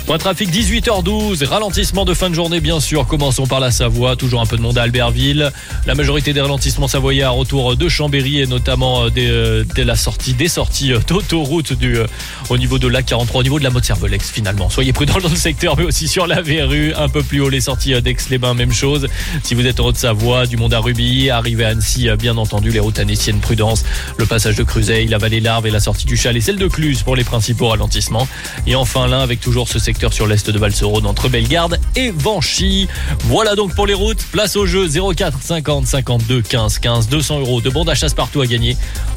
Point trafic 18h12, ralentissement de fin de journée bien sûr. Commençons par la Savoie, toujours un peu de monde à Albertville. La majorité des ralentissements savoyards autour de Chambéry et notamment des sorties d'autoroute au niveau de l'A43, au niveau de la Motte-Cervelex finalement. Soyez prudents dans le secteur mais aussi sur la Verrue, un peu plus haut les sorties d'Aix-les-Bains, même chose. Si vous êtes en Haute-Savoie, du Mont d'Arubis, arrivé à Annecy, bien entendu les routes annéciennes, prudence. Le passage de Cruzeil, la vallée Larve et la sortie du Chalet, celle de Cluse pour les principaux ralentissements. Et enfin l'un avec toujours ce secteur sur l'est de Val-Serone entre Bellegarde et Vanchy. Voilà donc pour les routes. Place au jeu 04 50 52 15 15. 200 € de bons d'achat partout à gagner.